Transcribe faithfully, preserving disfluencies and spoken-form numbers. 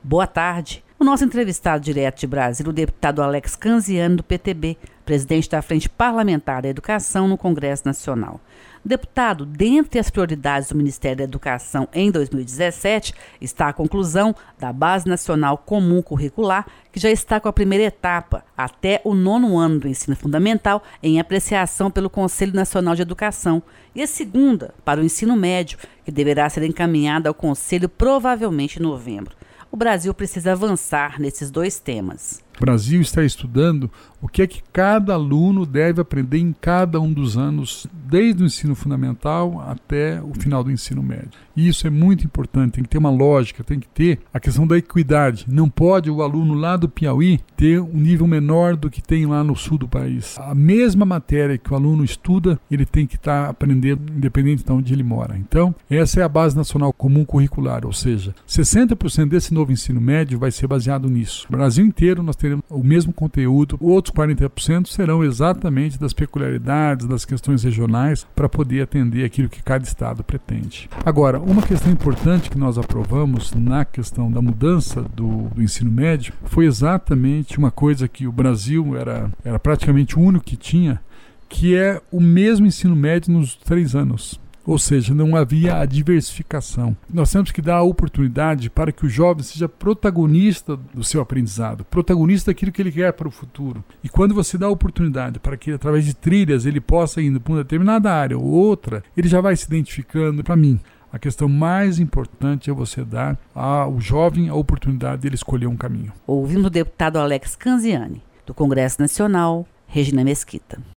Boa tarde. O nosso entrevistado direto de Brasília, o deputado Alex Canziani, do P T B, presidente da Frente Parlamentar da Educação no Congresso Nacional. Deputado, dentre as prioridades do Ministério da Educação em dois mil e dezessete, está a conclusão da Base Nacional Comum Curricular, que já está com a primeira etapa, até o nono ano do ensino fundamental, em apreciação pelo Conselho Nacional de Educação, e a segunda, para o ensino médio, que deverá ser encaminhada ao Conselho provavelmente em novembro. O Brasil precisa avançar nesses dois temas. O Brasil está estudando o que é que cada aluno deve aprender em cada um dos anos, desde o ensino fundamental até o final do ensino médio. E isso é muito importante, tem que ter uma lógica, tem que ter a questão da equidade. Não pode o aluno lá do Piauí ter um nível menor do que tem lá no sul do país. A mesma matéria que o aluno estuda, ele tem que estar aprendendo independente de onde ele mora. Então, essa é a Base Nacional Comum Curricular, ou seja, sessenta por cento desse novo ensino médio vai ser baseado nisso. No Brasil inteiro nós teremos o mesmo conteúdo, outros quarenta por cento serão exatamente das peculiaridades, das questões regionais, para poder atender aquilo que cada estado pretende. Agora, uma questão importante que nós aprovamos na questão da mudança do, do ensino médio foi exatamente uma coisa que o Brasil era, era praticamente o único que tinha, que é o mesmo ensino médio nos três anos. Ou seja, não havia a diversificação. Nós temos que dar a oportunidade para que o jovem seja protagonista do seu aprendizado, protagonista daquilo que ele quer para o futuro. E quando você dá a oportunidade para que, através de trilhas, ele possa ir para uma determinada área ou outra, ele já vai se identificando. Para mim, a questão mais importante é você dar ao jovem a oportunidade de ele escolher um caminho. Ouvimos o deputado Alex Canziani, do Congresso Nacional, Regina Mesquita.